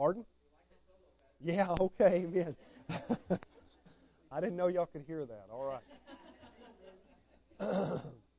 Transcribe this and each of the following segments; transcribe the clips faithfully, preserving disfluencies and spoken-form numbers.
Pardon? Yeah, okay, amen. I didn't know y'all could hear that. All right.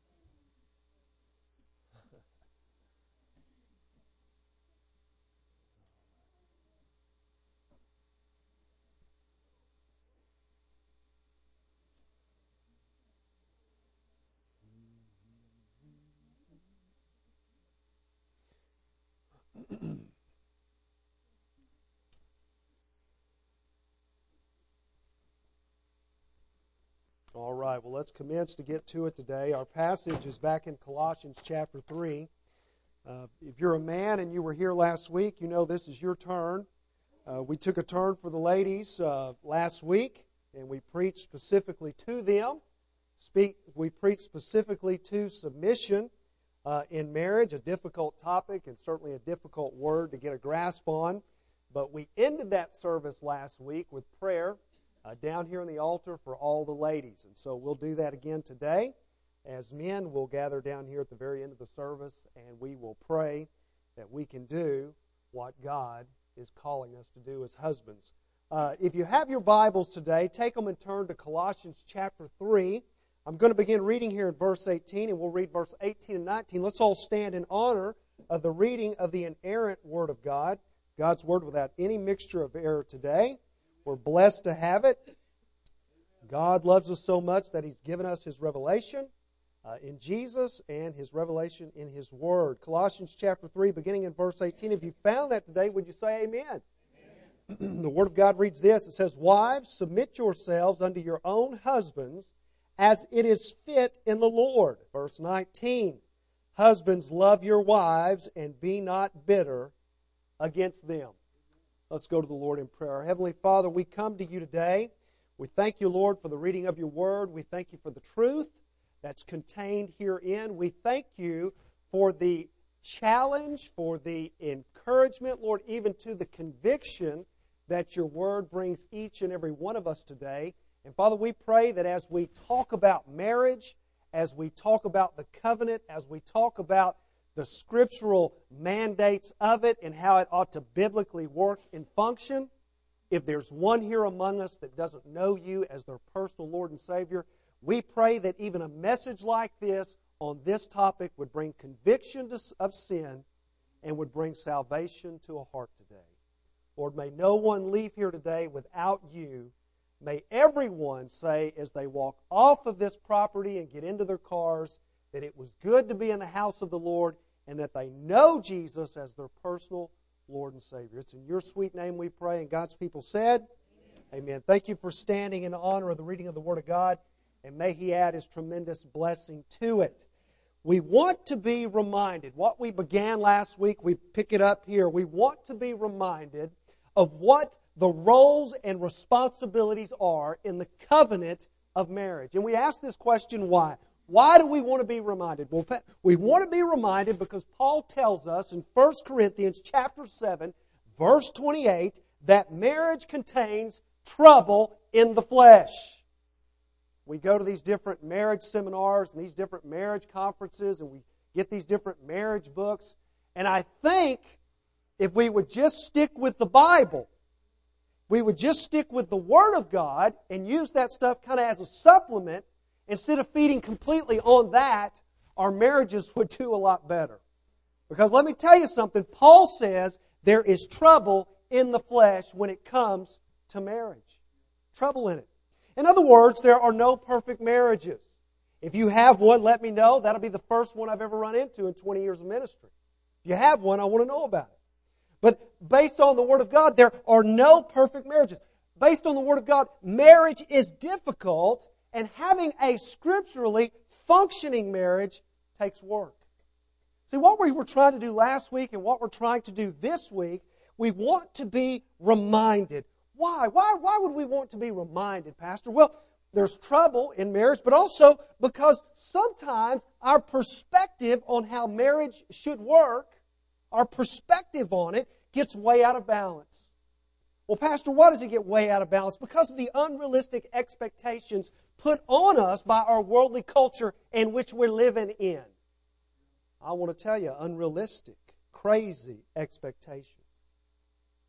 All right, well, let's commence to get to it today. Our passage is back in Colossians chapter three. Uh, if you're a man and you were here last week, you know this is your turn. Uh, we took a turn for the ladies uh, last week, and we preached specifically to them. Speak, we preached specifically to submission uh, in marriage, a difficult topic and certainly a difficult word to get a grasp on. But we ended that service last week with prayer Uh, down here on the altar for all the ladies. And so we'll do that again today. As men, we'll gather down here at the very end of the service and we will pray that we can do what God is calling us to do as husbands. Uh, if you have your Bibles today, take them and turn to Colossians chapter three. I'm going to begin reading here in verse eighteen, and we'll read verse eighteen and nineteen. Let's all stand in honor of the reading of the inerrant Word of God, God's Word without any mixture of error today. We're blessed to have it. God loves us so much that He's given us His revelation uh, in Jesus and His revelation in His Word. Colossians chapter three, beginning in verse eighteen. If you found that today, would you say amen? Amen. The Word of God reads this. It says, "Wives, submit yourselves unto your own husbands as it is fit in the Lord." Verse nineteen. "Husbands, love your wives and be not bitter against them." Let's go to the Lord in prayer. Our Heavenly Father, we come to you today. We thank you, Lord, for the reading of your word. We thank you for the truth that's contained herein. We thank you for the challenge, for the encouragement, Lord, even to the conviction that your word brings each and every one of us today. And Father, we pray that as we talk about marriage, as we talk about the covenant, as we talk about the scriptural mandates of it and how it ought to biblically work and function, if there's one here among us that doesn't know you as their personal Lord and Savior, we pray that even a message like this on this topic would bring conviction of sin and would bring salvation to a heart today. Lord, may no one leave here today without you. May everyone say as they walk off of this property and get into their cars that it was good to be in the house of the Lord and that they know Jesus as their personal Lord and Savior. It's in your sweet name we pray, and God's people said, Amen. Amen. Thank you for standing in honor of the reading of the Word of God, and may He add His tremendous blessing to it. We want to be reminded, what we began last week, we pick it up here. We want to be reminded of what the roles and responsibilities are in the covenant of marriage. And we ask this question, why? Why do we want to be reminded? Well, we want to be reminded because Paul tells us in First Corinthians chapter seven, verse twenty-eight, that marriage contains trouble in the flesh. We go to these different marriage seminars and these different marriage conferences and we get these different marriage books. And I think if we would just stick with the Bible, we would just stick with the Word of God and use that stuff kind of as a supplement, instead of feeding completely on that, our marriages would do a lot better. Because let me tell you something, Paul says there is trouble in the flesh when it comes to marriage. Trouble in it. In other words, there are no perfect marriages. If you have one, let me know. That'll be the first one I've ever run into in twenty years of ministry. If you have one, I want to know about it. But based on the Word of God, there are no perfect marriages. Based on the Word of God, marriage is difficult, and having a scripturally functioning marriage takes work. See, what we were trying to do last week and what we're trying to do this week, we want to be reminded. Why? Why, why would we want to be reminded, Pastor? Well, there's trouble in marriage, but also because sometimes our perspective on how marriage should work, our perspective on it, gets way out of balance. Well, Pastor, why does it get way out of balance? Because of the unrealistic expectations put on us by our worldly culture in which we're living in. I want to tell you, unrealistic, crazy expectations.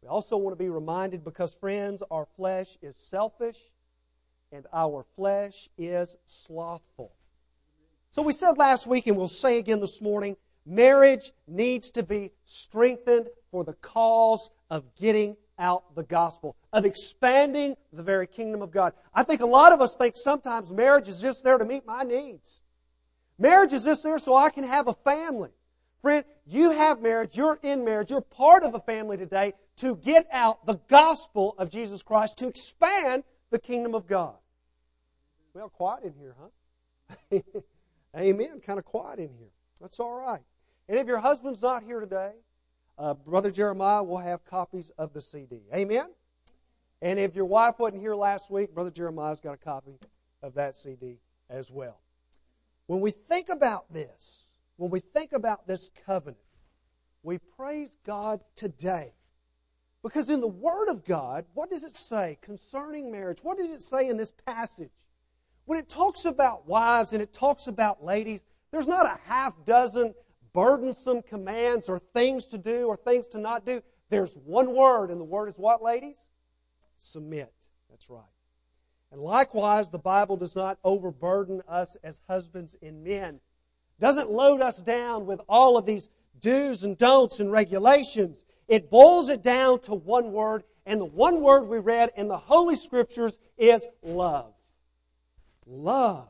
We also want to be reminded because, friends, our flesh is selfish and our flesh is slothful. So we said last week, and we'll say again this morning, marriage needs to be strengthened for the cause of getting out the gospel, of expanding the very kingdom of God. I think a lot of us think sometimes marriage is just there to meet my needs. Marriage is just there so I can have a family. Friend, you have marriage, you're in marriage, you're part of a family today to get out the gospel of Jesus Christ, to expand the kingdom of God. Well, quiet in here, huh? Amen. Kind of quiet in here. That's all right. And if your husband's not here today, uh, Brother Jeremiah will have copies of the C D. Amen? And if your wife wasn't here last week, Brother Jeremiah's got a copy of that C D as well. When we think about this, when we think about this covenant, we praise God today. Because in the Word of God, what does it say concerning marriage? What does it say in this passage? When it talks about wives and it talks about ladies, there's not a half dozen burdensome commands or things to do or things to not do. There's one word, and the word is what, ladies? Submit. That's right. And likewise, the Bible does not overburden us as husbands and men. Doesn't load us down with all of these do's and don'ts and regulations. It boils it down to one word, and the one word we read in the Holy Scriptures is love. Love.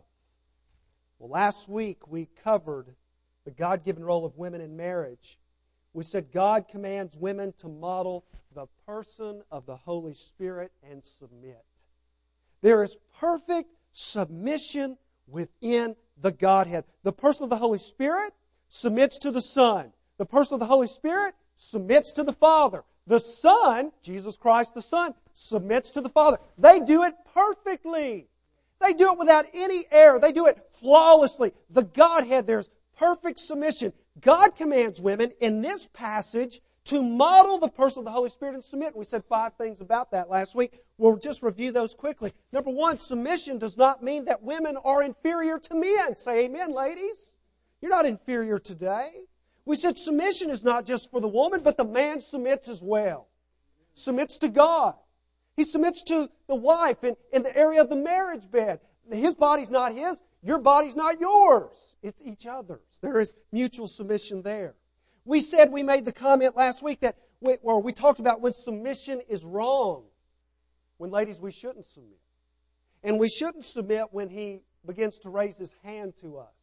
Well, last week we covered the God-given role of women in marriage. We said God commands women to model the person of the Holy Spirit and submit. There is perfect submission within the Godhead. The person of the Holy Spirit submits to the Son. The person of the Holy Spirit submits to the Father. The Son, Jesus Christ the Son, submits to the Father. They do it perfectly. They do it without any error. They do it flawlessly. The Godhead, there's perfect submission. God commands women in this passage to model the person of the Holy Spirit and submit. We said five things about that last week. We'll just review those quickly. Number one, submission does not mean that women are inferior to men. Say amen, ladies. You're not inferior today. We said submission is not just for the woman, but the man submits as well. Submits to God. He submits to the wife in, in the area of the marriage bed. His body's not his. Your body's not yours. It's each other's. There is mutual submission there. We said, we made the comment last week that, we, where we talked about when submission is wrong. When, ladies, we shouldn't submit. And we shouldn't submit when he begins to raise his hand to us.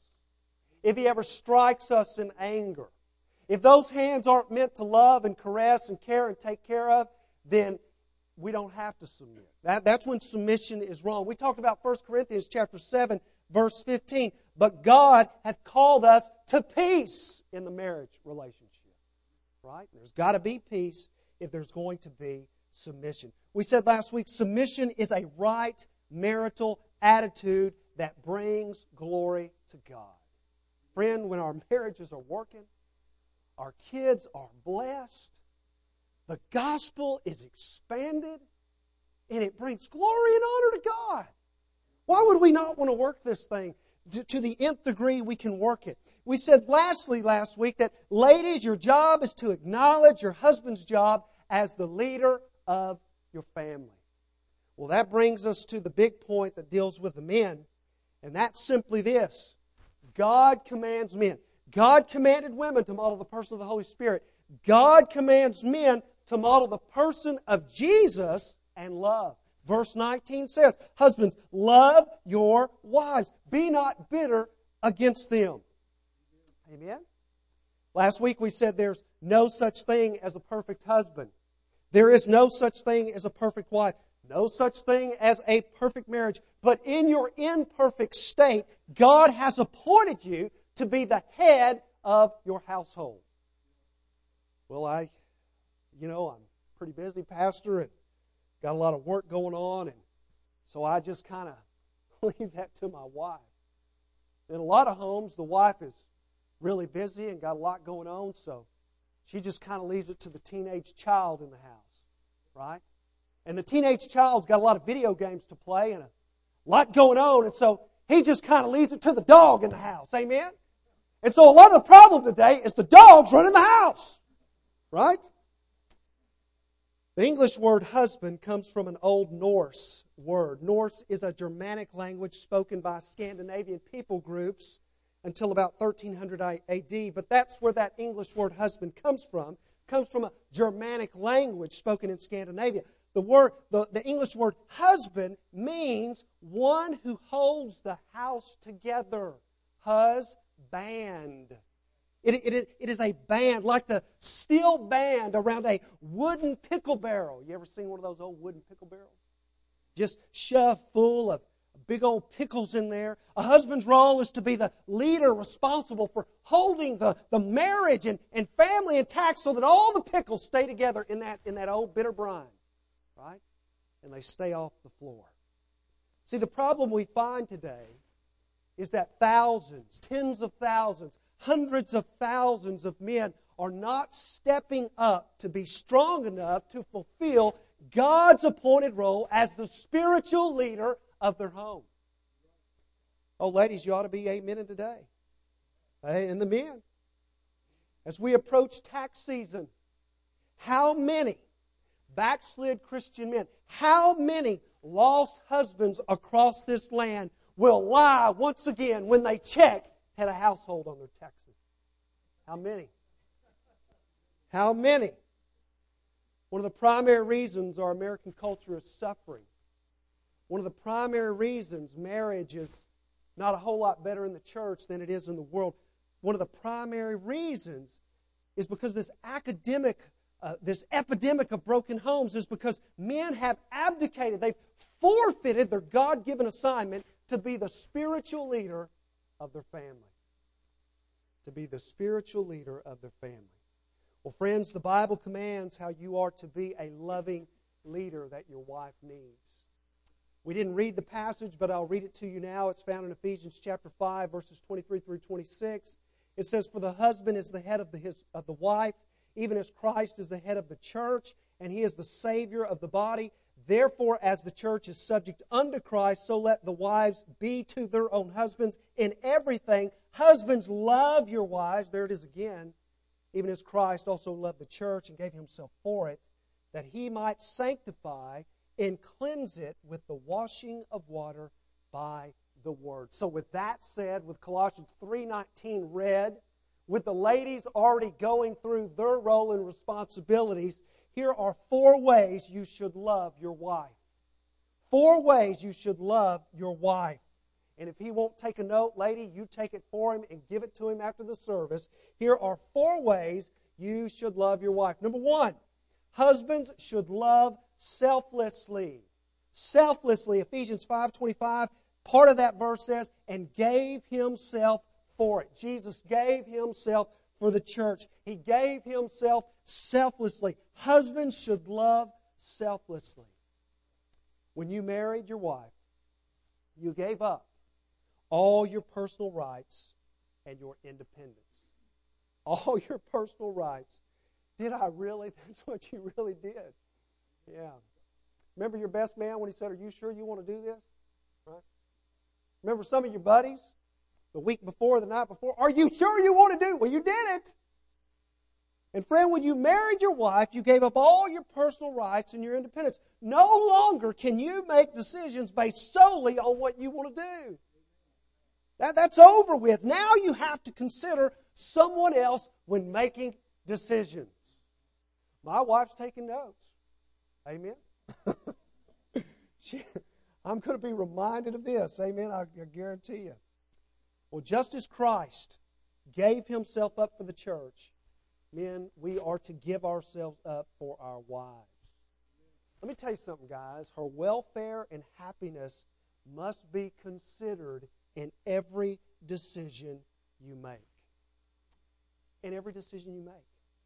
If he ever strikes us in anger. If those hands aren't meant to love and caress and care and take care of, then we don't have to submit. That, that's when submission is wrong. We talked about First Corinthians chapter seven, verse fifteen. But God hath called us to peace in the marriage relationship. Right? There's got to be peace if there's going to be submission. We said last week, submission is a right marital attitude that brings glory to God. Friend, when our marriages are working, our kids are blessed, the gospel is expanded, and it brings glory and honor to God. Why would we not want to work this thing to the nth degree we can work it? We said lastly last week that, ladies, your job is to acknowledge your husband's job as the leader of your family. Well, that brings us to the big point that deals with the men, and that's simply this. God commands men. God commanded women to model the person of the Holy Spirit. God commands men to model the person of Jesus and love. Verse nineteen says, husbands, love your wives. Be not bitter against them. Amen? Last week we said there's no such thing as a perfect husband. There is no such thing as a perfect wife. No such thing as a perfect marriage. But in your imperfect state, God has appointed you to be the head of your household. Well, I, you know, I'm pretty busy, Pastor, and got a lot of work going on, and so I just kind of leave that to my wife. In a lot of homes, the wife is really busy and got a lot going on, so she just kind of leaves it to the teenage child in the house, right? And the teenage child's got a lot of video games to play and a lot going on, and so he just kind of leaves it to the dog in the house, amen? And so a lot of the problem today is the dog's running the house, right? The English word husband comes from an Old Norse word. Norse is a Germanic language spoken by Scandinavian people groups until about thirteen hundred A D, but that's where that English word husband comes from. It comes from a Germanic language spoken in Scandinavia. The word, the, the English word husband means one who holds the house together. Husband. It, it, it is a band, like the steel band around a wooden pickle barrel. You ever seen one of those old wooden pickle barrels? Just shoved full of big old pickles in there. A husband's role is to be the leader responsible for holding the, the marriage and, and family intact so that all the pickles stay together in that, in that old bitter brine. Right? And they stay off the floor. See, the problem we find today is that thousands, tens of thousands, hundreds of thousands of men are not stepping up to be strong enough to fulfill God's appointed role as the spiritual leader of their home. Oh, ladies, you ought to be amening today. Hey, and the men. As we approach tax season, how many backslid Christian men, how many lost husbands across this land will lie once again when they check had a household on their taxes? How many? How many? One of the primary reasons our American culture is suffering, one of the primary reasons marriage is not a whole lot better in the church than it is in the world, one of the primary reasons is because this academic, uh, this epidemic of broken homes is because men have abdicated. They've forfeited their God-given assignment to be the spiritual leader of their family. To be the spiritual leader of their family. Well, friends, the Bible commands how you are to be a loving leader that your wife needs. We didn't read the passage, but I'll read it to you now. It's found in Ephesians chapter five, verses twenty-three through twenty-six. It says, "For the husband is the head of the, his, of the wife, even as Christ is the head of the church, and He is the Savior of the body. Therefore, as the church is subject unto Christ, so let the wives be to their own husbands in everything. Husbands, love your wives," there it is again, "even as Christ also loved the church and gave Himself for it, that He might sanctify and cleanse it with the washing of water by the Word." So with that said, with Colossians three nineteen read, with the ladies already going through their role and responsibilities, here are four ways you should love your wife. Four ways you should love your wife. And if he won't take a note, lady, you take it for him and give it to him after the service. Here are four ways you should love your wife. Number one, husbands should love selflessly. Selflessly. Ephesians five twenty-five, part of that verse says, "and gave Himself for it." Jesus gave Himself for the church. He gave Himself selflessly. Husbands should love selflessly. When you married your wife, you gave up all your personal rights and your independence. All your personal rights. Did I really? That's what you really did. Yeah. Remember your best man when he said, "Are you sure you want to do this?" Right? Remember some of your buddies the week before, the night before, "Are you sure you want to do it?" Well, you did it. And friend, when you married your wife, you gave up all your personal rights and your independence. No longer can you make decisions based solely on what you want to do. That, that's over with. Now you have to consider someone else when making decisions. My wife's taking notes. Amen. she, I'm going to be reminded of this. Amen. I, I guarantee you. Well, just as Christ gave Himself up for the church, men, we are to give ourselves up for our wives. Let me tell you something, guys. Her welfare and happiness must be considered in every decision you make. In every decision you make.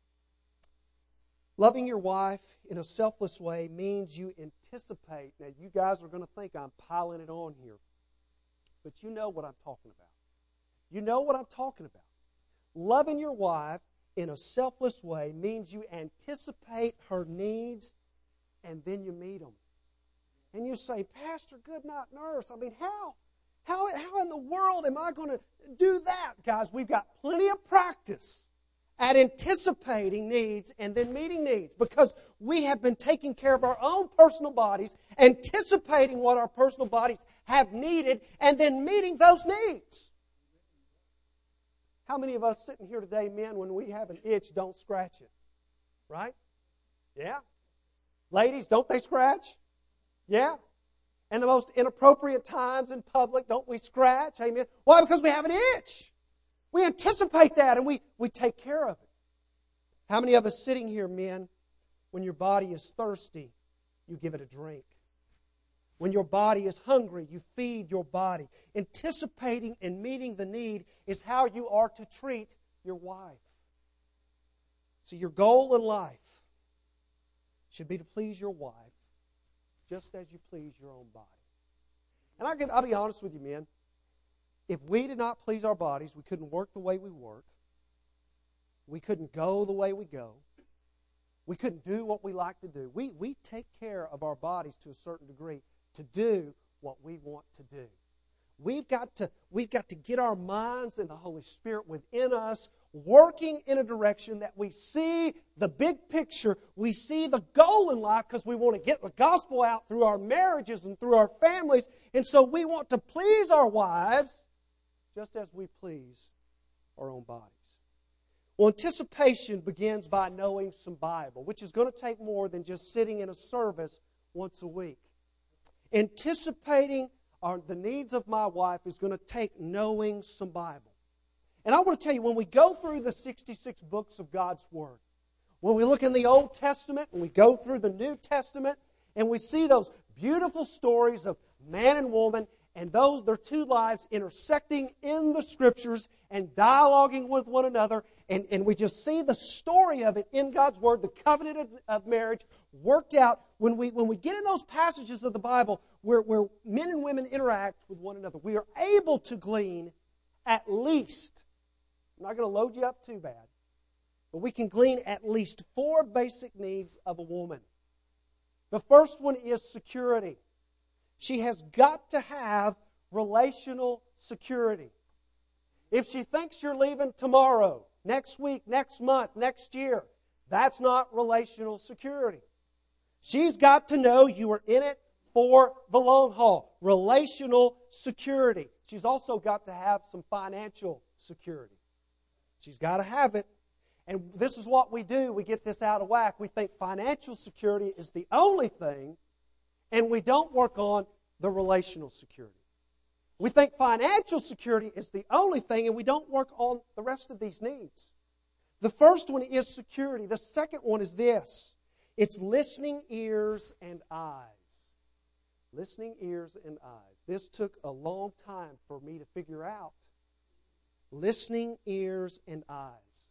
Loving your wife in a selfless way means you anticipate. Now, you guys are going to think I'm piling it on here. But you know what I'm talking about. You know what I'm talking about. Loving your wife in a selfless way means you anticipate her needs and then you meet them. And you say, "Pastor, Goodnight Nurse, I mean, how? How, how in the world am I going to do that?" Guys, we've got plenty of practice at anticipating needs and then meeting needs, because we have been taking care of our own personal bodies, anticipating what our personal bodies have needed, and then meeting those needs. How many of us sitting here today, men, when we have an itch, don't scratch it? Right? Yeah. Ladies, don't they scratch? Yeah. And the most inappropriate times in public, don't we scratch? Amen. Why? Because we have an itch. We anticipate that and we, we take care of it. How many of us sitting here, men, when your body is thirsty, you give it a drink? When your body is hungry, you feed your body. Anticipating and meeting the need is how you are to treat your wife. So your goal in life should be to please your wife just as you please your own body. And I can, I'll be honest with you, men. If we did not please our bodies, we couldn't work the way we work. We couldn't go the way we go. We couldn't do what we like to do. We, we take care of our bodies to a certain degree to do what we want to do. We've got to, we've got to get our minds and the Holy Spirit within us working in a direction that we see the big picture. We see the goal in life because we want to get the gospel out through our marriages and through our families. And so we want to please our wives just as we please our own bodies. Well, anticipation begins by knowing some Bible, which is going to take more than just sitting in a service once a week. Anticipating our, the needs of my wife is going to take knowing some Bible. And I want to tell you, when we go through the sixty-six books of God's Word, when we look in the Old Testament and we go through the New Testament and we see those beautiful stories of man and woman and those, their two lives intersecting in the Scriptures and dialoguing with one another, and, and we just see the story of it in God's Word, the covenant of, of marriage worked out. When we, when we get in those passages of the Bible where, where men and women interact with one another, we are able to glean at least, I'm not going to load you up too bad, but we can glean at least four basic needs of a woman. The first one is security. She has got to have relational security. If she thinks you're leaving tomorrow, next week, next month, next year, that's not relational security. She's got to know you are in it for the long haul. Relational security. She's also got to have some financial security. She's got to have it. And this is what we do. We get this out of whack. We think financial security is the only thing, and we don't work on the relational security. We think financial security is the only thing, and we don't work on the rest of these needs. The first one is security. The second one is this. It's listening ears and eyes. Listening ears and eyes. This took a long time for me to figure out. Listening ears and eyes.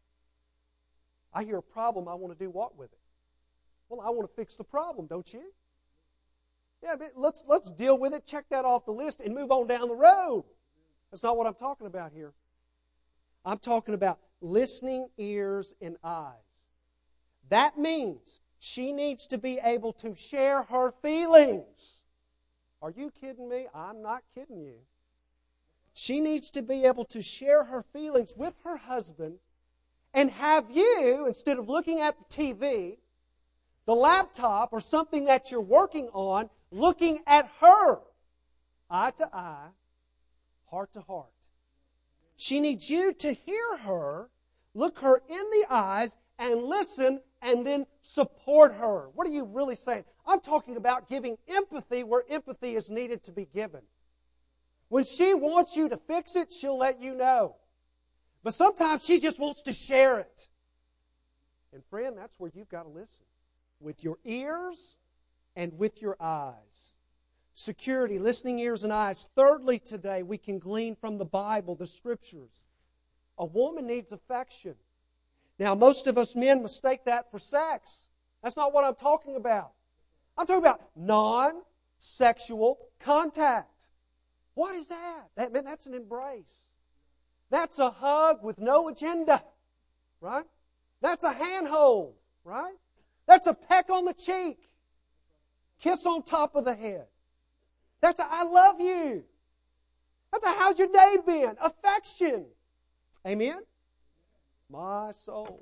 I hear a problem, I want to do what with it? Well, I want to fix the problem, don't you? Yeah, but let's, let's deal with it, check that off the list, and move on down the road. That's not what I'm talking about here. I'm talking about listening ears and eyes. That means she needs to be able to share her feelings. Are you kidding me? I'm not kidding you. She needs to be able to share her feelings with her husband and have you, instead of looking at the T V, the laptop, or something that you're working on, looking at her, eye to eye, heart to heart. She needs you to hear her, look her in the eyes, and listen, and then support her. What are you really saying? I'm talking about giving empathy where empathy is needed to be given. When she wants you to fix it, she'll let you know. But sometimes she just wants to share it. And friend, that's where you've got to listen. With your ears and with your eyes. Security, listening ears and eyes. Thirdly, today, we can glean from the Bible, the Scriptures. A woman needs affection. Now, most of us men mistake that for sex. That's not what I'm talking about. I'm talking about non-sexual contact. What is that? That man, that's an embrace. That's a hug with no agenda, right? That's a handhold, right? That's a peck on the cheek. Kiss on top of the head. That's a I love you. That's a how's your day been? Affection. Amen? My soul.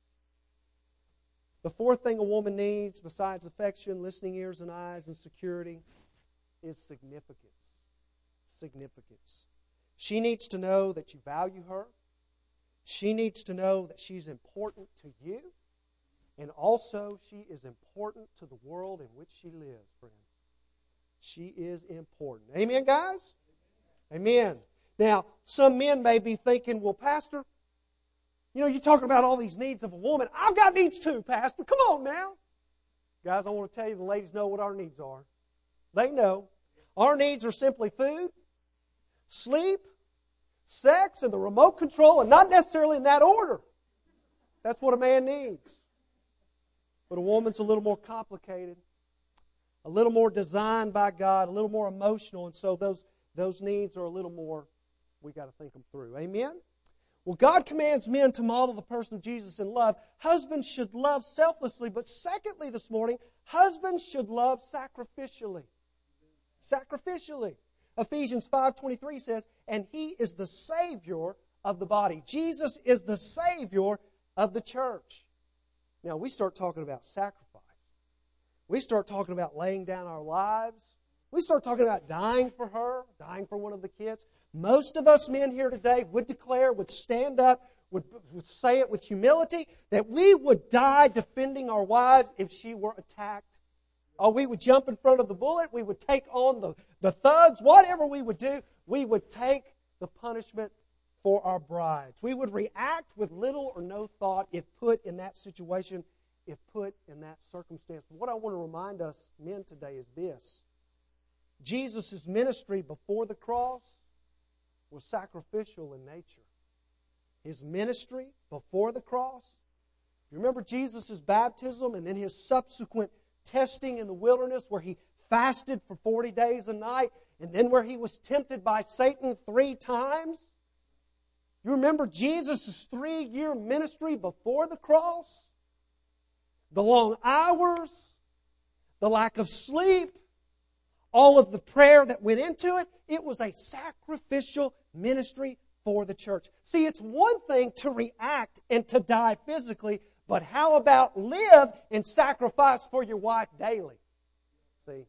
The fourth thing a woman needs, besides affection, listening ears and eyes, and security, is significance. Significance. She needs to know that you value her. She needs to know that she's important to you. And also, she is important to the world in which she lives, friend. She is important. Amen, guys? Amen. Now, some men may be thinking, well, Pastor, you know, you're talking about all these needs of a woman. I've got needs too, Pastor. Come on now. Guys, I want to tell you, the ladies know what our needs are. They know. Our needs are simply food, sleep, sex, and the remote control, and not necessarily in that order. That's what a man needs. But a woman's a little more complicated, a little more designed by God, a little more emotional, and so those, those needs are a little more, we got to think them through. Amen? Well, God commands men to model the person of Jesus in love. Husbands should love selflessly, but secondly this morning, husbands should love sacrificially. Sacrificially. Ephesians five twenty-three says, and He is the Savior of the body. Jesus is the Savior of the church. Now, we start talking about sacrifice. We start talking about laying down our lives. We start talking about dying for her, dying for one of the kids. Most of us men here today would declare, would stand up, would, would say it with humility, that we would die defending our wives if she were attacked. Or we would jump in front of the bullet. We would take on the, the thugs. Whatever we would do, we would take the punishment for our brides. We would react with little or no thought if put in that situation, if put in that circumstance. What I want to remind us men today is this. Jesus' ministry before the cross was sacrificial in nature. His ministry before the cross. You remember Jesus' baptism and then His subsequent testing in the wilderness where He fasted for forty days a night and then where He was tempted by Satan three times? You remember Jesus' three-year ministry before the cross? The long hours, the lack of sleep, all of the prayer that went into it. It was a sacrificial ministry for the church. See, it's one thing to react and to die physically, but how about live and sacrifice for your wife daily? See,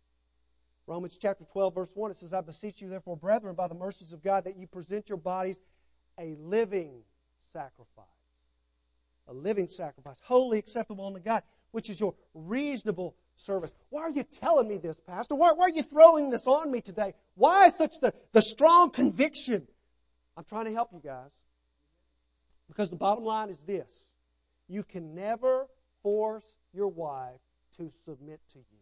Romans chapter twelve, verse one, it says, I beseech you, therefore, brethren, by the mercies of God, that you present your bodies a living sacrifice. A living sacrifice, wholly acceptable unto God, which is your reasonable service. Why are you telling me this, Pastor? Why, why are you throwing this on me today? Why such the, the strong conviction? I'm trying to help you guys. Because the bottom line is this. You can never force your wife to submit to you.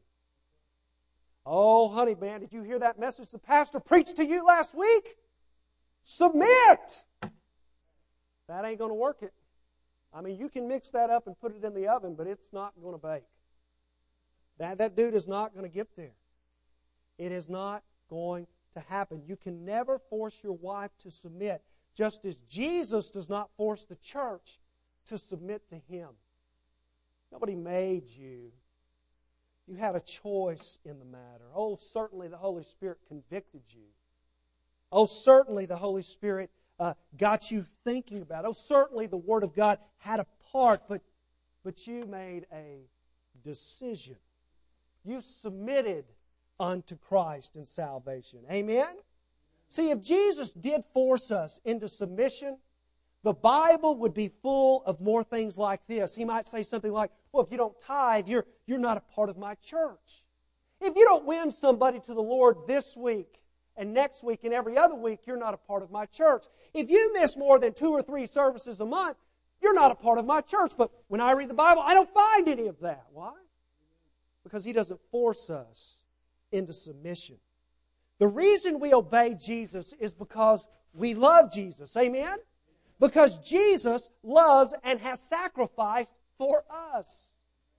Oh, honey, man, did you hear that message the pastor preached to you last week? Submit! That ain't going to work it. I mean, you can mix that up and put it in the oven, but it's not going to bake. That, that dude is not going to get there. It is not going to happen. You can never force your wife to submit, just as Jesus does not force the church to submit to Him. Nobody made you. You had a choice in the matter. Oh, certainly the Holy Spirit convicted you. Oh, certainly the Holy Spirit uh, got you thinking about it. Oh, certainly the Word of God had a part, but, but you made a decision. You submitted unto Christ in salvation. Amen? See, if Jesus did force us into submission, the Bible would be full of more things like this. He might say something like, well, if you don't tithe, you're, you're not a part of my church. If you don't win somebody to the Lord this week and next week and every other week, you're not a part of my church. If you miss more than two or three services a month, you're not a part of my church. But when I read the Bible, I don't find any of that. Why? Because He doesn't force us into submission. The reason we obey Jesus is because we love Jesus. Amen? Because Jesus loves and has sacrificed for us.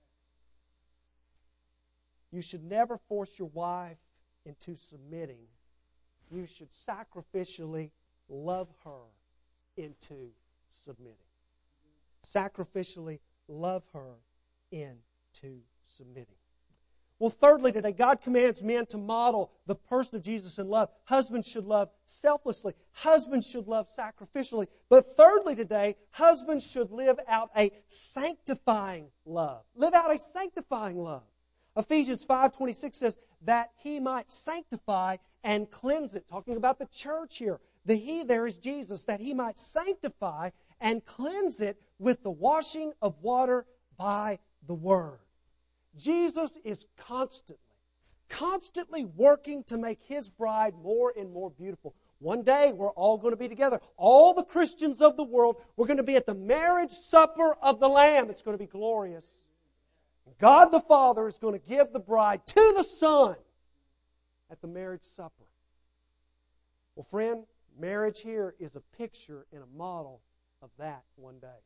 You should never force your wife into submitting. You should sacrificially love her into submitting. Sacrificially love her into submitting. Well, thirdly today, God commands men to model the person of Jesus in love. Husbands should love selflessly. Husbands should love sacrificially. But thirdly today, husbands should live out a sanctifying love. Live out a sanctifying love. Ephesians five twenty-six says, that he might sanctify and cleanse it. Talking about the church here. The he there is Jesus. That he might sanctify and cleanse it with the washing of water by the Word. Jesus is constantly, constantly working to make His bride more and more beautiful. One day, we're all going to be together. All the Christians of the world, we're going to be at the marriage supper of the Lamb. It's going to be glorious. God the Father is going to give the bride to the Son at the marriage supper. Well, friend, marriage here is a picture and a model of that one day.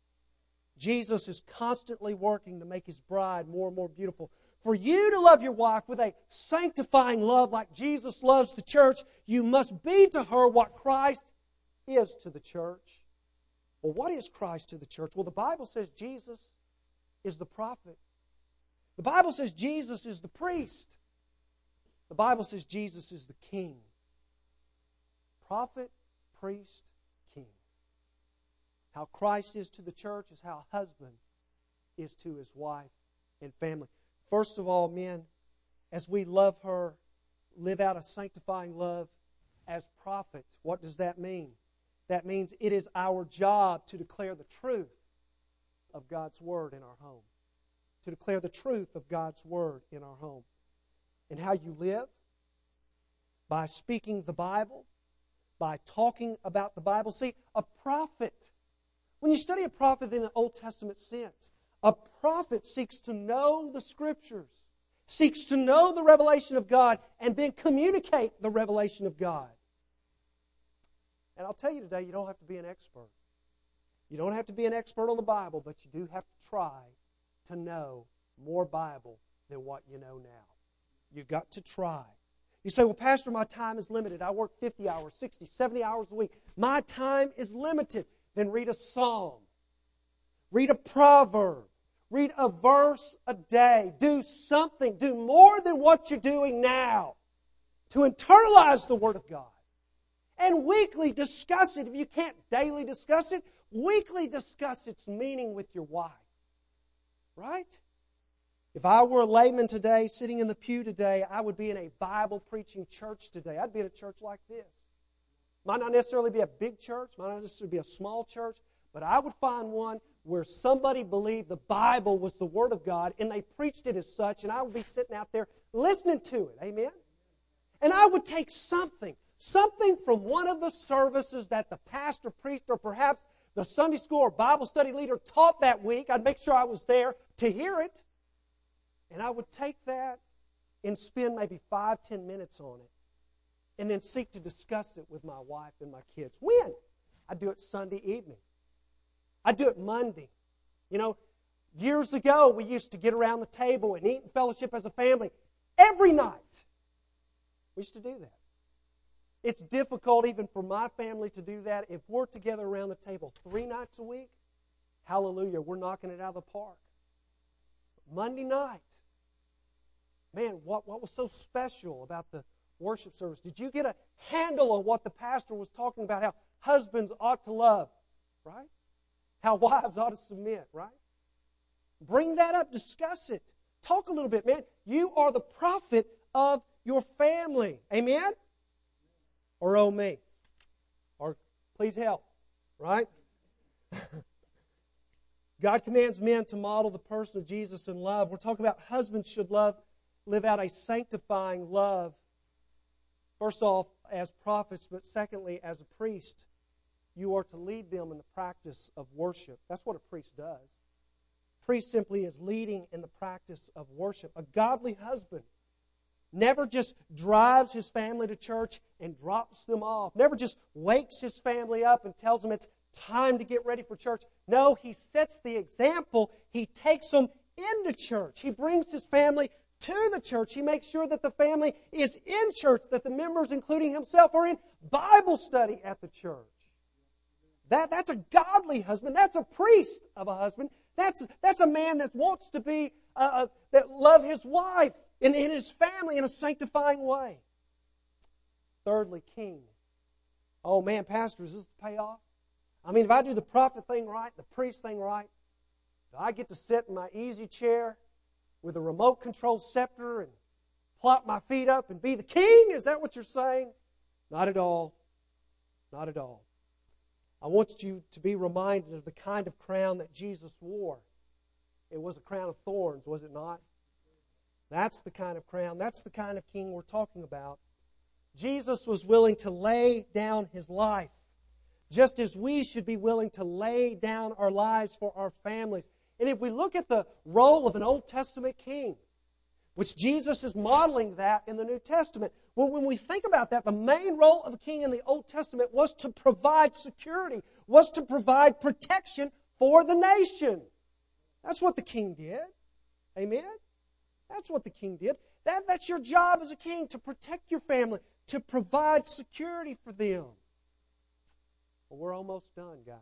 Jesus is constantly working to make His bride more and more beautiful. For you to love your wife with a sanctifying love like Jesus loves the church, you must be to her what Christ is to the church. Well, what is Christ to the church? Well, the Bible says Jesus is the prophet. The Bible says Jesus is the priest. The Bible says Jesus is the king. Prophet, priest, king. How Christ is to the church is how a husband is to his wife and family. First of all, men, as we love her, live out a sanctifying love as prophets. What does that mean? That means it is our job to declare the truth of God's Word in our home. To declare the truth of God's Word in our home. And how you live? By speaking the Bible, by talking about the Bible. See, a prophet, when you study a prophet in the Old Testament sense, a prophet seeks to know the Scriptures, seeks to know the revelation of God, and then communicate the revelation of God. And I'll tell you today, you don't have to be an expert. You don't have to be an expert on the Bible, but you do have to try to know more Bible than what you know now. You've got to try. You say, well, Pastor, my time is limited. I work fifty hours, sixty, seventy hours a week. My time is limited. Then read a psalm. Read a proverb. Read a verse a day. Do something. Do more than what you're doing now to internalize the Word of God. And weekly discuss it. If you can't daily discuss it, weekly discuss its meaning with your wife. Right? If I were a layman today, sitting in the pew today, I would be in a Bible-preaching church today. I'd be in a church like this. Might not necessarily be a big church, might not necessarily be a small church, but I would find one where somebody believed the Bible was the Word of God, and they preached it as such, and I would be sitting out there listening to it. Amen? And I would take something, something from one of the services that the pastor preached, or perhaps the Sunday school or Bible study leader taught that week. I'd make sure I was there to hear it. And I would take that and spend maybe five, ten minutes on it. And then seek to discuss it with my wife and my kids. When? I do it Sunday evening. I do it Monday. You know, years ago we used to get around the table and eat and fellowship as a family every night. We used to do that. It's difficult even for my family to do that. If we're together around the table three nights a week, hallelujah, we're knocking it out of the park. Monday night, man, what, what was so special about the worship service? Did you get a handle on what the pastor was talking about? How husbands ought to love, right? How wives ought to submit, right? Bring that up, discuss it. Talk a little bit, man. You are the prophet of your family. Amen? Or oh me. Or please help, right? God commands men to model the person of Jesus in love. We're talking about husbands should love, live out a sanctifying love. First off, as prophets, but secondly, as a priest, you are to lead them in the practice of worship. That's what a priest does. A priest simply is leading in the practice of worship. A godly husband never just drives his family to church and drops them off. Never just wakes his family up and tells them it's time to get ready for church. No, he sets the example. He takes them into church. He brings his family to the church. He makes sure that the family is in church, that the members, including himself, are in Bible study at the church. That, that's a godly husband. That's a priest of a husband. That's, that's a man that wants to be uh, that love his wife and, and his family in a sanctifying way. Thirdly, king. Oh man, pastor, is this the payoff? I mean, if I do the prophet thing right, the priest thing right, do I get to sit in my easy chair with a remote control scepter and plop my feet up and be the king? Is that what you're saying? Not at all. Not at all. I want you to be reminded of the kind of crown that Jesus wore. It was a crown of thorns, was it not? That's the kind of crown, that's the kind of king we're talking about. Jesus was willing to lay down his life, just as we should be willing to lay down our lives for our families. And if we look at the role of an Old Testament king, which Jesus is modeling that in the New Testament, well, when we think about that, the main role of a king in the Old Testament was to provide security, was to provide protection for the nation. That's what the king did. Amen? That's what the king did. That, that's your job as a king, to protect your family, to provide security for them. Well, we're almost done, guys.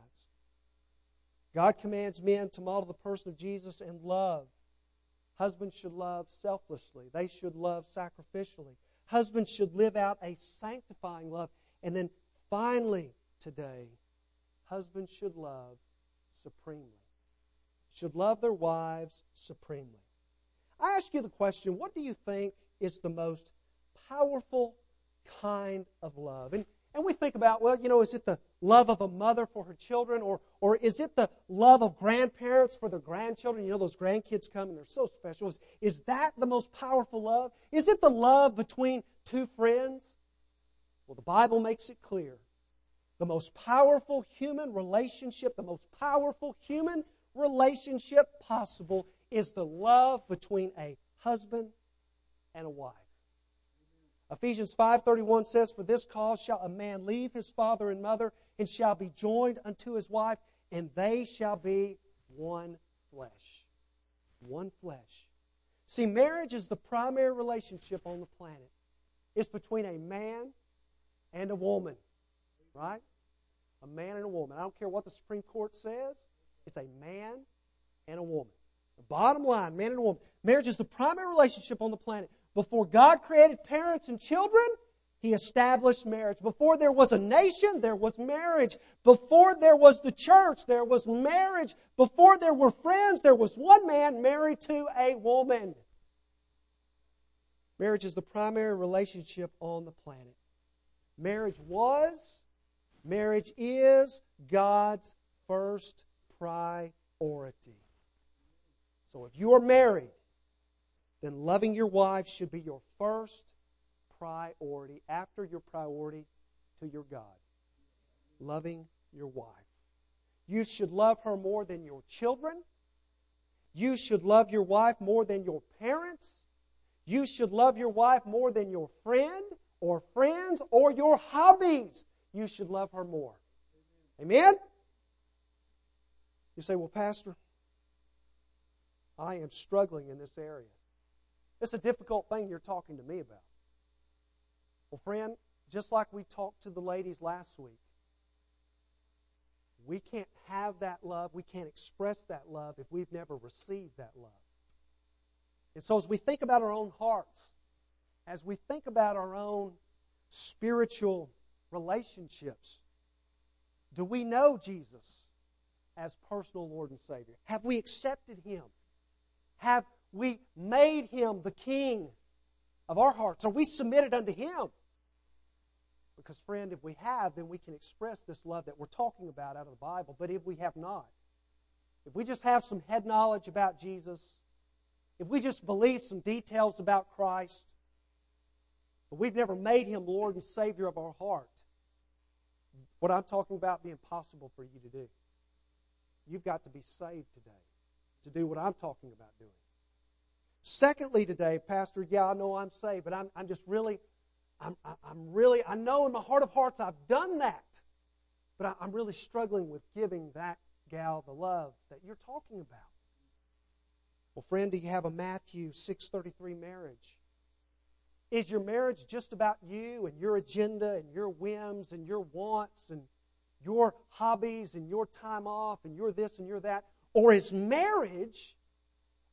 God commands men to model the person of Jesus in love. Husbands should love selflessly. They should love sacrificially. Husbands should live out a sanctifying love. And then finally today, husbands should love supremely. Should love their wives supremely. I ask you the question, what do you think is the most powerful kind of love? And, and we think about, well, you know, is it the love of a mother for her children? Or, or is it the love of grandparents for their grandchildren? You know, those grandkids come and they're so special. Is, is that the most powerful love? Is it the love between two friends? Well, the Bible makes it clear. The most powerful human relationship, the most powerful human relationship possible is the love between a husband and a wife. Ephesians five thirty-one says, "For this cause shall a man leave his father and mother, and shall be joined unto his wife, and they shall be one flesh." One flesh. See, marriage is the primary relationship on the planet. It's between a man and a woman. Right? A man and a woman. I don't care what the Supreme Court says. It's a man and a woman. The bottom line, man and a woman. Marriage is the primary relationship on the planet. Before God created parents and children, He established marriage. Before there was a nation, there was marriage. Before there was the church, there was marriage. Before there were friends, there was one man married to a woman. Marriage is the primary relationship on the planet. Marriage was, marriage is God's first priority. So if you are married, then loving your wife should be your first priority after your priority to your God. Loving your wife. You should love her more than your children. You should love your wife more than your parents. You should love your wife more than your friend or friends or your hobbies. You should love her more. Amen? You say, well, Pastor, I am struggling in this area. It's a difficult thing you're talking to me about. Well, friend, just like we talked to the ladies last week, we can't have that love, we can't express that love if we've never received that love. And so as we think about our own hearts, as we think about our own spiritual relationships, do we know Jesus as personal Lord and Savior? Have we accepted Him? Have we made Him the King of our hearts? Are we submitted unto Him? Because, friend, if we have, then we can express this love that we're talking about out of the Bible. But if we have not, if we just have some head knowledge about Jesus, if we just believe some details about Christ, but we've never made Him Lord and Savior of our heart, what I'm talking about be impossible for you to do. You've got to be saved today to do what I'm talking about doing. Secondly today, Pastor, yeah, I know I'm saved, but I'm, I'm just really, I'm, I'm really, I know in my heart of hearts I've done that, but I, I'm really struggling with giving that gal the love that you're talking about. Well, friend, do you have a Matthew six thirty-three marriage? Is your marriage just about you and your agenda and your whims and your wants and your hobbies and your time off and your this and your that? Or is marriage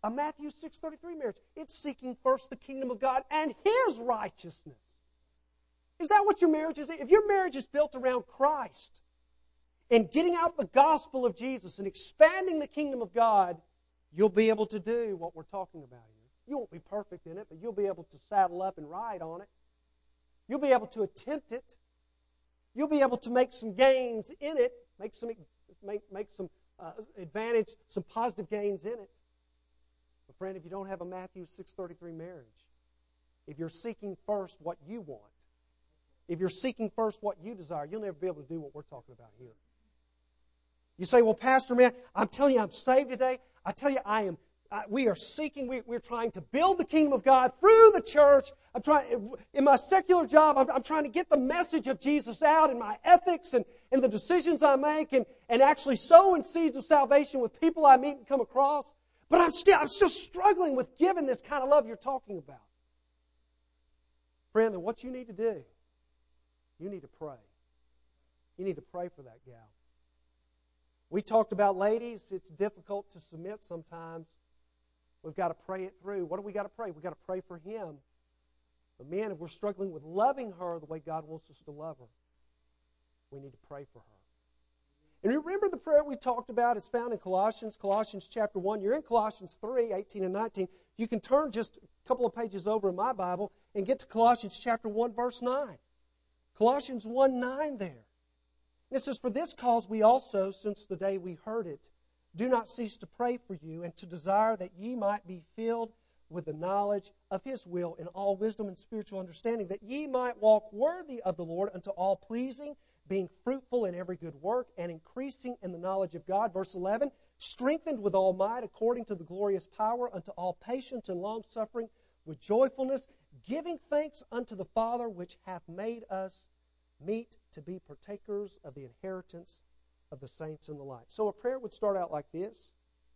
a Matthew six thirty-three marriage. It's seeking first the kingdom of God and His righteousness. Is that what your marriage is? If your marriage is built around Christ and getting out the gospel of Jesus and expanding the kingdom of God, you'll be able to do what we're talking about here. You won't be perfect in it, but you'll be able to saddle up and ride on it. You'll be able to attempt it. You'll be able to make some gains in it, make some make, make some uh, advantage, some positive gains in it. But friend, if you don't have a Matthew six thirty-three marriage, if you're seeking first what you want, if you're seeking first what you desire, you'll never be able to do what we're talking about here. You say, well, Pastor, man, I'm telling you I'm saved today. I tell you I am. I, we are seeking, we, we're trying to build the kingdom of God through the church. I'm trying, in my secular job, I'm, I'm trying to get the message of Jesus out in my ethics and, and the decisions I make and, and actually sowing seeds of salvation with people I meet and come across. But I'm still, I'm still struggling with giving this kind of love you're talking about. Friend, then what you need to do, you need to pray. You need to pray for that gal. We talked about ladies. It's difficult to submit sometimes. We've got to pray it through. What do we got to pray? We've got to pray for him. But man, if we're struggling with loving her the way God wants us to love her, we need to pray for her. And remember the prayer we talked about? It's found in Colossians, Colossians chapter one. You're in Colossians three, eighteen and nineteen. You can turn just a couple of pages over in my Bible and get to Colossians chapter one, verse nine. Colossians one, nine there. And it says, for this cause we also, since the day we heard it, do not cease to pray for you and to desire that ye might be filled with the knowledge of His will in all wisdom and spiritual understanding, that ye might walk worthy of the Lord unto all pleasing, being fruitful in every good work and increasing in the knowledge of God. Verse eleven, strengthened with all might according to the glorious power unto all patience and longsuffering with joyfulness, giving thanks unto the Father which hath made us meet to be partakers of the inheritance of the saints in the light. So a prayer would start out like this.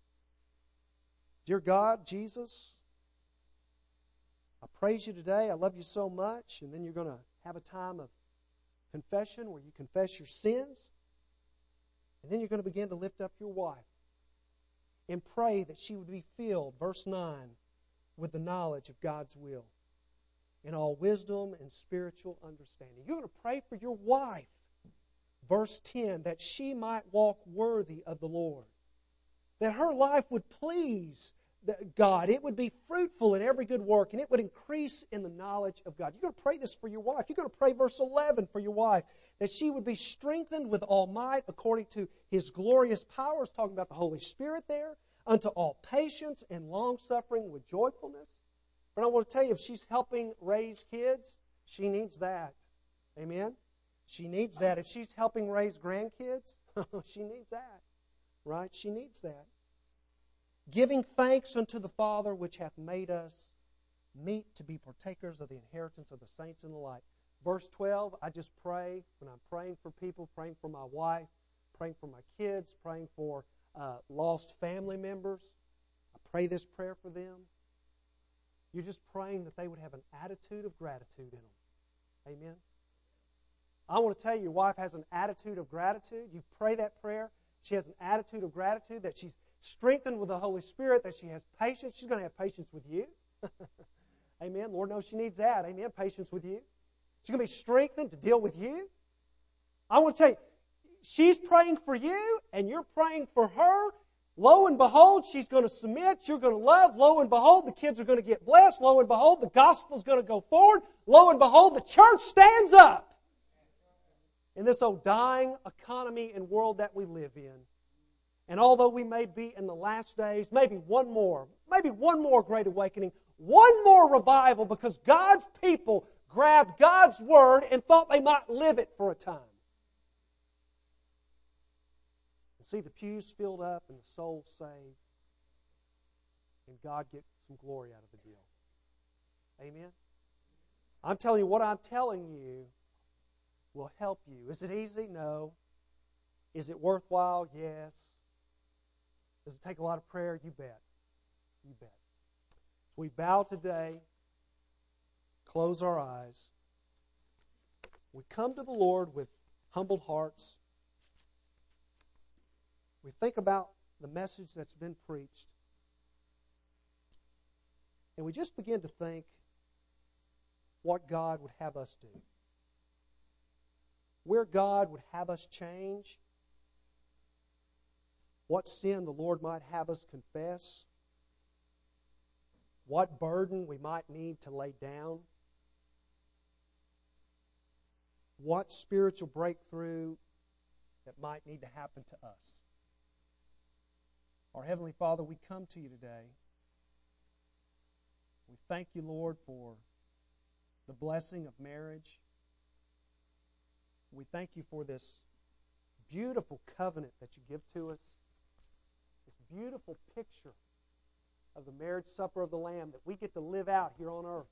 Dear God, Jesus, I praise you today. I love you so much. And then you're going to have a time of confession where you confess your sins. And then you're going to begin to lift up your wife and pray that she would be filled, verse nine, with the knowledge of God's will in all wisdom and spiritual understanding. You're going to pray for your wife. Verse ten, that she might walk worthy of the Lord. That her life would please God. It would be fruitful in every good work, and it would increase in the knowledge of God. You're going to pray this for your wife. You're going to pray verse eleven for your wife. That she would be strengthened with all might according to His glorious powers, talking about the Holy Spirit there, unto all patience and long-suffering with joyfulness. But I want to tell you, if she's helping raise kids, she needs that. Amen? She needs that. If she's helping raise grandkids, she needs that. Right? She needs that. Giving thanks unto the Father which hath made us meet to be partakers of the inheritance of the saints in the light. Verse twelve, I just pray when I'm praying for people, praying for my wife, praying for my kids, praying for uh, lost family members. I pray this prayer for them. You're just praying that they would have an attitude of gratitude in them. Amen? I want to tell you, your wife has an attitude of gratitude. You pray that prayer. She has an attitude of gratitude, that she's strengthened with the Holy Spirit, that she has patience. She's going to have patience with you. Amen. Lord knows she needs that. Amen. Patience with you. She's going to be strengthened to deal with you. I want to tell you, she's praying for you, and you're praying for her. Lo and behold, she's going to submit. You're going to love. Lo and behold, the kids are going to get blessed. Lo and behold, the gospel's going to go forward. Lo and behold, the church stands up. In this old dying economy and world that we live in. And although we may be in the last days, maybe one more, maybe one more great awakening, one more revival, because God's people grabbed God's Word and thought they might live it for a time. And see the pews filled up and the souls saved, and God get some glory out of the deal. Amen? I'm telling you, what I'm telling you will help you. Is it easy? No. Is it worthwhile? Yes. Does it take a lot of prayer? You bet. You bet. So we bow today, close our eyes. We come to the Lord with humbled hearts. We think about the message that's been preached. and we just begin to think what God would have us do. Where God would have us change. What sin the Lord might have us confess. What burden we might need to lay down. What spiritual breakthrough that might need to happen to us. Our Heavenly Father, we come to you today. We thank you, Lord, for the blessing of marriage. We thank you for this beautiful covenant that you give to us. This beautiful picture of the marriage supper of the Lamb that we get to live out here on earth.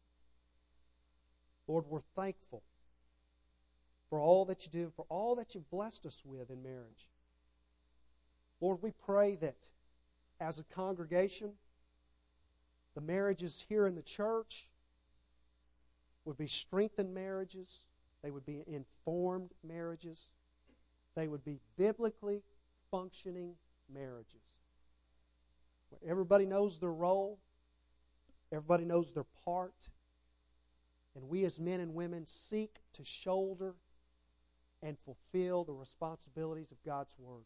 Lord, we're thankful for all that you do, for all that you've blessed us with in marriage. Lord, we pray that as a congregation, the marriages here in the church would be strengthened marriages. They would be informed marriages. They would be biblically functioning marriages. Where everybody knows their role. Everybody knows their part. And we as men and women seek to shoulder and fulfill the responsibilities of God's Word.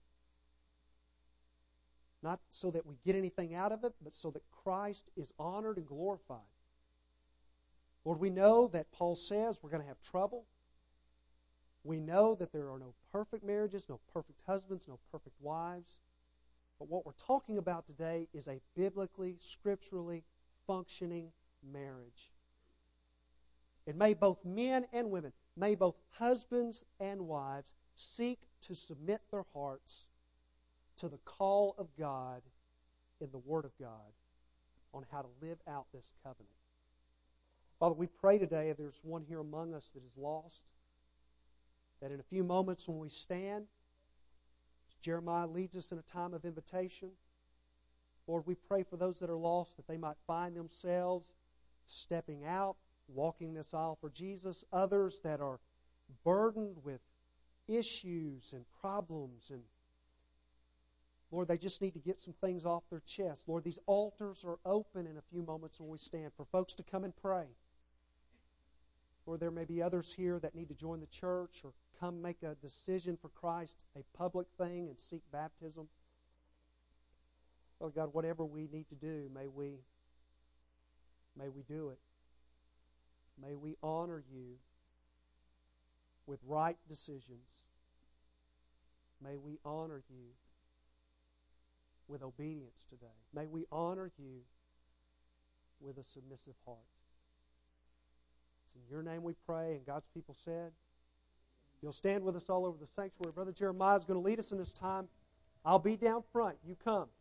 Not so that we get anything out of it, but so that Christ is honored and glorified. Lord, we know that Paul says we're going to have trouble. We know that there are no perfect marriages, no perfect husbands, no perfect wives. But what we're talking about today is a biblically, scripturally functioning marriage. And may both men and women, may both husbands and wives seek to submit their hearts to the call of God in the Word of God on how to live out this covenant. Father, we pray today if there's one here among us that is lost, that in a few moments when we stand, as Jeremiah leads us in a time of invitation, Lord, we pray for those that are lost that they might find themselves stepping out, walking this aisle for Jesus. Others that are burdened with issues and problems, and Lord, they just need to get some things off their chest. Lord, these altars are open in a few moments when we stand for folks to come and pray. Lord, there may be others here that need to join the church or come make a decision for Christ, a public thing, and seek baptism. Father God, whatever we need to do, may we, may we do it. May we honor you with right decisions. May we honor you with obedience today. May we honor you with a submissive heart. It's in your name we pray, and God's people said, you'll stand with us all over the sanctuary. Brother Jeremiah is going to lead us in this time. I'll be down front. You come.